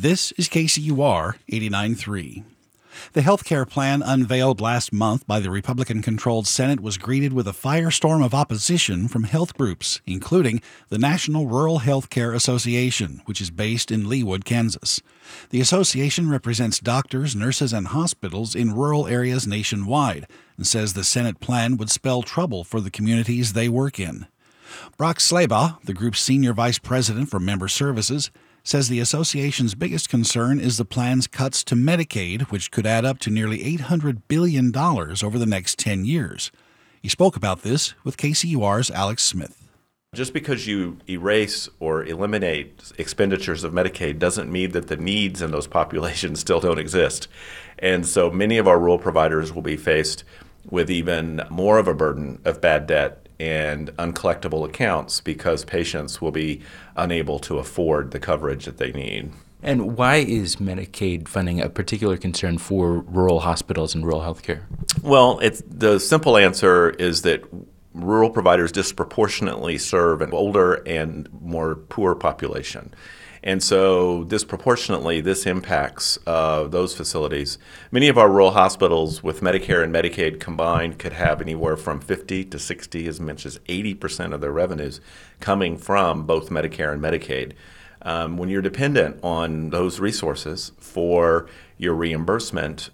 This is KCUR 89.3. The health care plan unveiled last month by the Republican-controlled Senate was greeted with a firestorm of opposition from health groups, including the National Rural Health Care Association, which is based in Leawood, Kansas. The association represents doctors, nurses, and hospitals in rural areas nationwide and says the Senate plan would spell trouble for the communities they work in. Brock Slabaugh, the group's senior vice president for member services, says the association's biggest concern is the plan's cuts to Medicaid, which could add up to nearly $800 billion over the next 10 years. He spoke about this with KCUR's Alex Smith. Just because you erase or eliminate expenditures of Medicaid doesn't mean that the needs in those populations still don't exist. And so many of our rural providers will be faced with even more of a burden of bad debt and uncollectible accounts because patients will be unable to afford the coverage that they need. And why is Medicaid funding a particular concern for rural hospitals and rural health care? Well, the simple answer is that rural providers disproportionately serve an older and more poor population. And so disproportionately, this impacts those facilities. Many of our rural hospitals with Medicare and Medicaid combined could have anywhere from 50 to 60, as much as 80% of their revenues coming from both Medicare and Medicaid. When you're dependent on those resources for your reimbursement,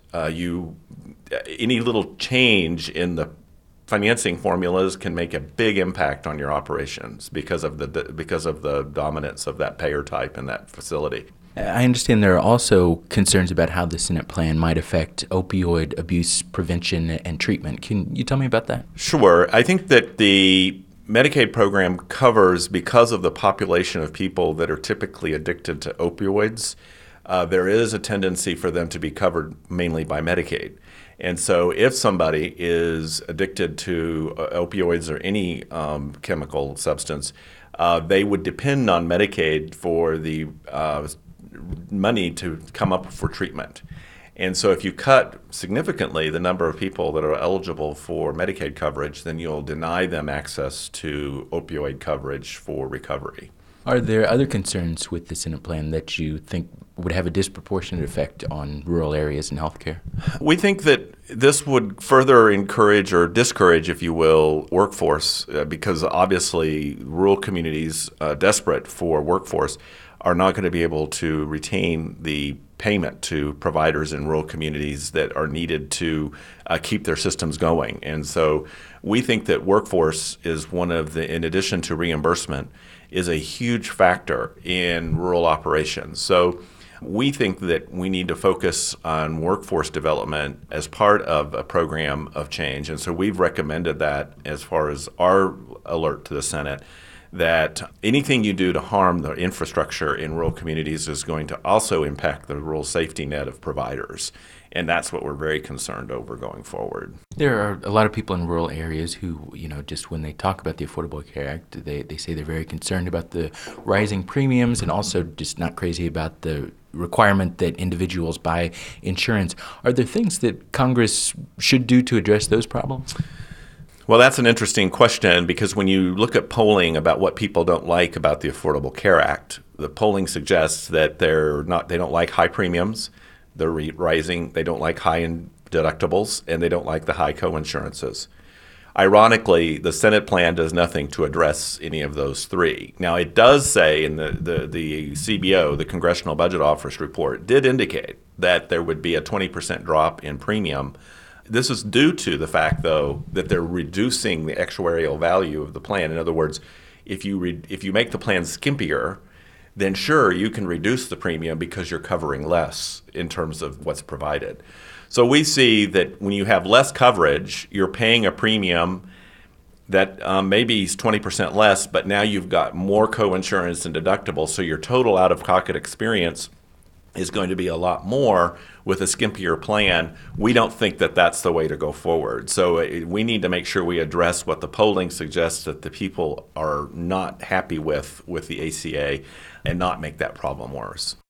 any little change in the financing formulas can make a big impact on your operations because of the dominance of that payer type in that facility. I understand there are also concerns about how the Senate plan might affect opioid abuse prevention and treatment. Can you tell me about that? Sure. I think that the Medicaid program covers, because of the population of people that are typically addicted to opioids, there is a tendency for them to be covered mainly by Medicaid. And so if somebody is addicted to opioids or any chemical substance, they would depend on Medicaid for the money to come up for treatment. And so if you cut significantly the number of people that are eligible for Medicaid coverage, then you'll deny them access to opioid coverage for recovery. Are there other concerns with the Senate plan that you think would have a disproportionate effect on rural areas in healthcare? We think that this would further encourage or discourage, if you will, workforce, because obviously rural communities desperate for workforce are not going to be able to retain the payment to providers in rural communities that are needed to keep their systems going. And so we think that workforce is one of the, in addition to reimbursement, is a huge factor in rural operations. So we think that we need to focus on workforce development as part of a program of change. And so we've recommended that as far as our alert to the Senate, that anything you do to harm the infrastructure in rural communities is going to also impact the rural safety net of providers. And that's what we're very concerned over going forward. There are a lot of people in rural areas who, just when they talk about the Affordable Care Act, they say they're very concerned about the rising premiums and also just not crazy about the requirement that individuals buy insurance. Are there things that Congress should do to address those problems? Well, that's an interesting question, because when you look at polling about what people don't like about the Affordable Care Act, the polling suggests that they don't like high premiums, they're rising, they don't like high deductibles, and they don't like the high coinsurances. Ironically, the Senate plan does nothing to address any of those three. Now, it does say in the CBO, the Congressional Budget Office report, did indicate that there would be a 20% drop in premium. This is due to the fact, though, that they're reducing the actuarial value of the plan. In other words, if you make the plan skimpier, then sure, you can reduce the premium because you're covering less in terms of what's provided. So we see that when you have less coverage, you're paying a premium that maybe is 20% less, but now you've got more coinsurance and deductibles, so your total out-of-pocket experience is going to be a lot more with a skimpier plan. We don't think that that's the way to go forward. So we need to make sure we address what the polling suggests that the people are not happy with the ACA and not make that problem worse.